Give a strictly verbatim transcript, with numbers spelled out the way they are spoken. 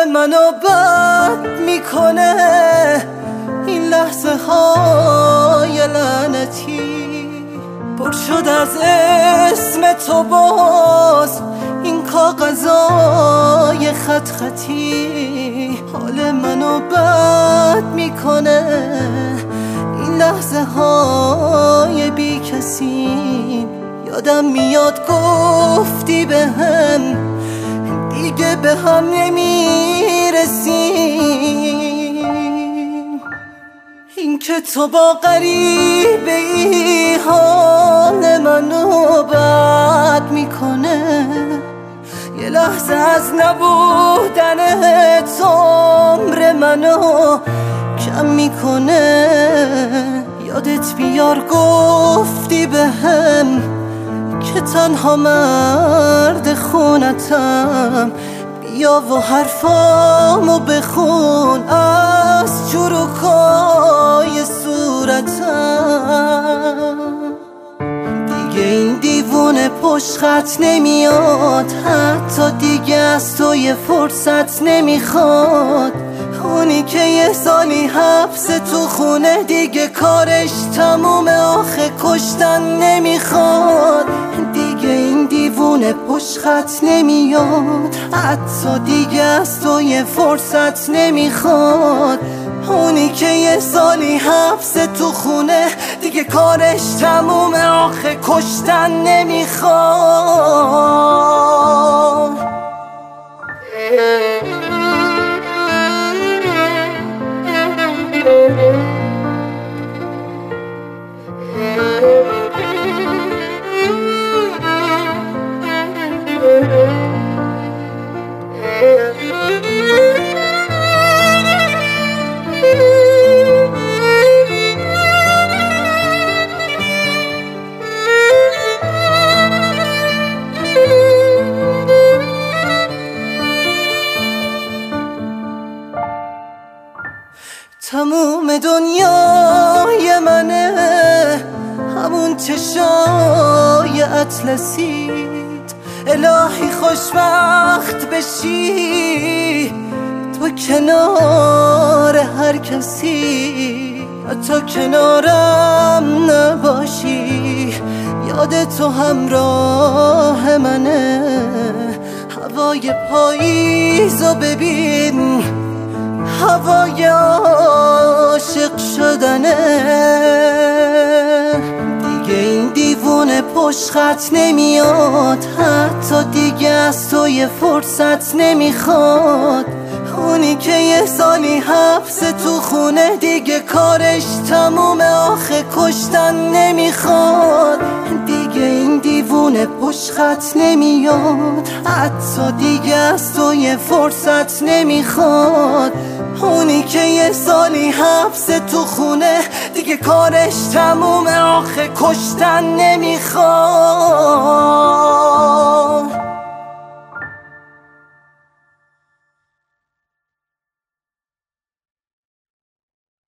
منو بد میکنه این لحظه های لعنتی، پر شد از اسم تو باز این کاغذای خط خطی. حال منو بد میکنه این لحظه های بی کسی. یادم میاد گفتی به هم دیگه به هم نمیرسیم، این که تو با غریبه ای حال منو بد میکنه. یه لحظه از نبودن تو عمر منو کم میکنه. یادت بیار گفتی به هم که تنها مرد خونتم، بیا و حرفامو بخون از چروکای صورتم. دیگه این دیوونه پشت خط نمیاد، حتی دیگه از تو یه فرصت نمیخواد. اونی که یه سالی حبس تو خونه دیگه کارش تمومه، آخه کشتن نمیخواد. دیگه این دیوونه پشت خط نمیاد، حتی دیگه از تو یه فرصت نمیخواد. اونی که یه سالی حبس تو خونه دیگه کارش تمومه، آخه کشتن نمیخواد. تموم دنیای منه همون چشای اطلسیت. الهی خوشبخت بشی تو کنار هر کسی، حتی کنارم نباشی. یاد تو همراه منه، هوای پاییزو ببین، هوای عاشق شدنه. دیگه این دیوونه پشت خط نمیاد، حتی دیگه از تو یه فرصت نمیخواد. اونی که یه سالی حبس تو خونه دیگه کارش تمومه، آخه کشتن نمیخواد. دیگه این دیوونه پشت خط نمیاد، حتی دیگه از تو یه فرصت نمیخواد. اونی که یه سالی حبس تو خونه دیگه کارش تمومه، آخه کشتن نمیخواد.